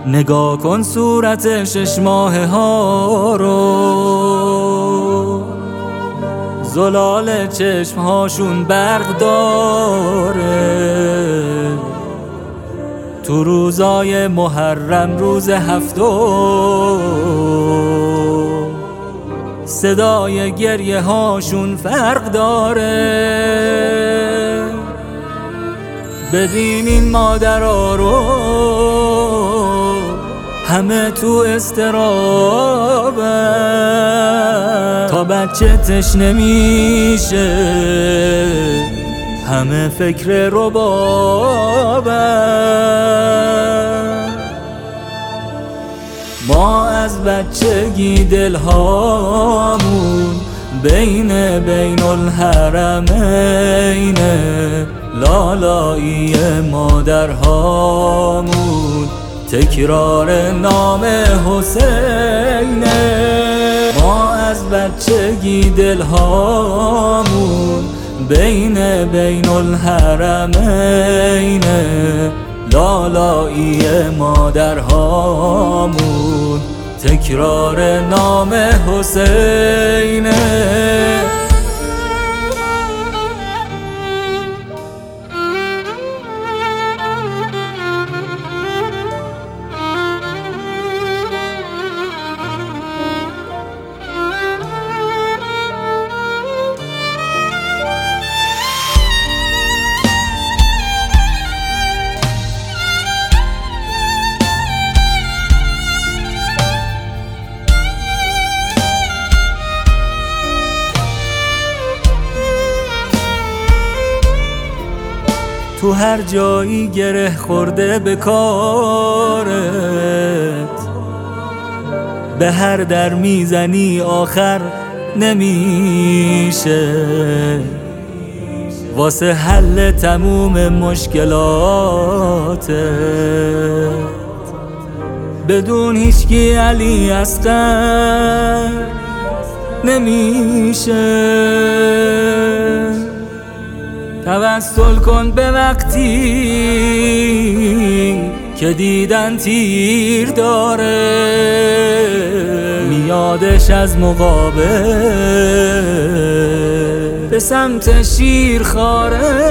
نگاه کن صورت 6 ماهه ها رو، زلال چشم هاشون برق داره. تو روزای محرم روز هفتم صدای گریه هاشون فرق داره. ببین این مادرها رو همه تو استرابن، تا بچه تشنه میشه همه فکر ربابن. ما از بچگی دلهامون بین الحرمین، لالایی مادرهامون تکرار نام حسینه. ما از بچگی دلهامون بین الحرمین، لالایی مادرهامون تکرار نام حسینه. تو هر جایی گره خورده به کارت، به هر در میزنی آخر نمیشه. واسه حل تموم مشکلاتت بدون هیچکی علی اصغر نمیشه. توسل کن به وقتی که دیدن تیر داره، میادش از مقابل به سمت شیرخواره.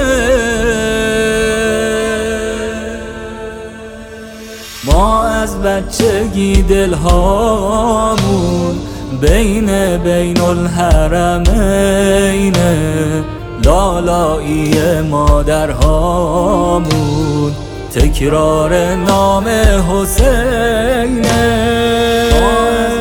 ما از بچگی دلهامون بین الحرمین، لالایی مادرهامون تکرار نام حسینه.